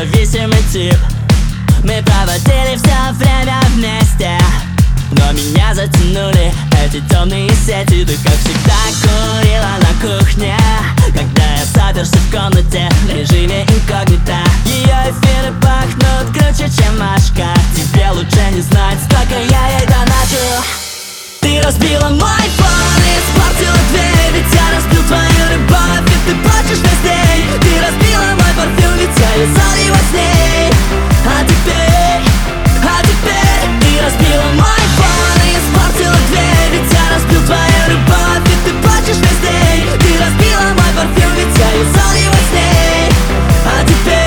зависимый тип. Мы проводили все время вместе, но меня затянули эти темные сети. Ты, как всегда, курила на кухне, когда я заперся в комнате в режиме инкогнито. Ее эфиры пахнут круче, чем Машка. Тебе лучше не знать, сколько я ей доначу. Ты разбила мой фон и испортила дверь, ведь я разбил твою любовь, и ты плачешь весь день. Ты разбила мой парфюм, ведь я вязал его с ней. А теперь ты разбила мой фон и испортила дверь, ведь я разбил твою любовь, и ты плачешь весь день. Ты разбила мой парфюм, ведь я вязал его с ней. А теперь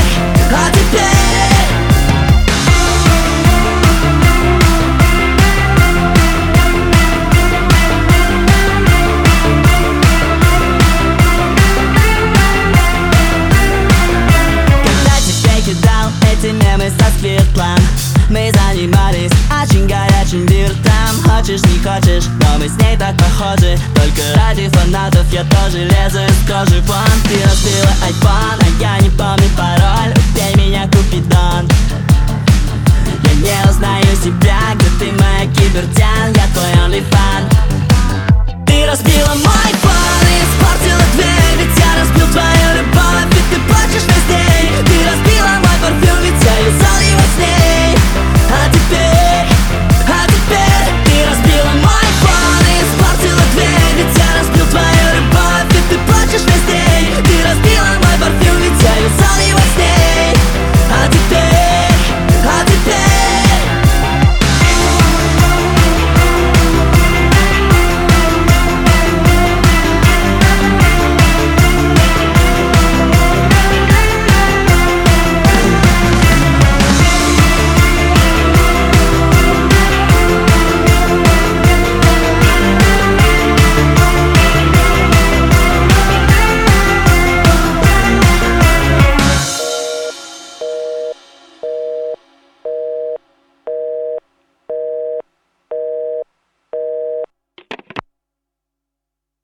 мемы со светлом мы занимались очень горячим виртом. Хочешь, не хочешь, но мы с ней так похожи. Только ради фанатов я тоже лезу из кожи вон. Ты разбила айфон, а я не помню пароль. Убей меня, Купидон. Я не узнаю себя, где ты моя кибертян. Я твой OnlyFan.